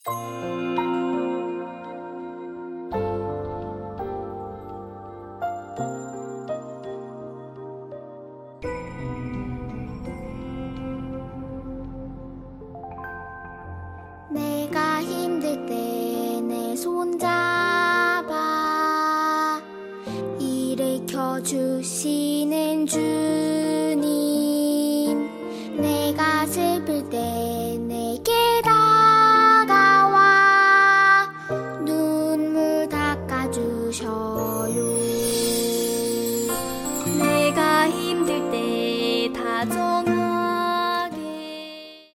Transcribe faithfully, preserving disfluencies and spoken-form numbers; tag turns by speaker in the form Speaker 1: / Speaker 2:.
Speaker 1: 내가 힘들 때 내 손잡아 일으켜 주시는 주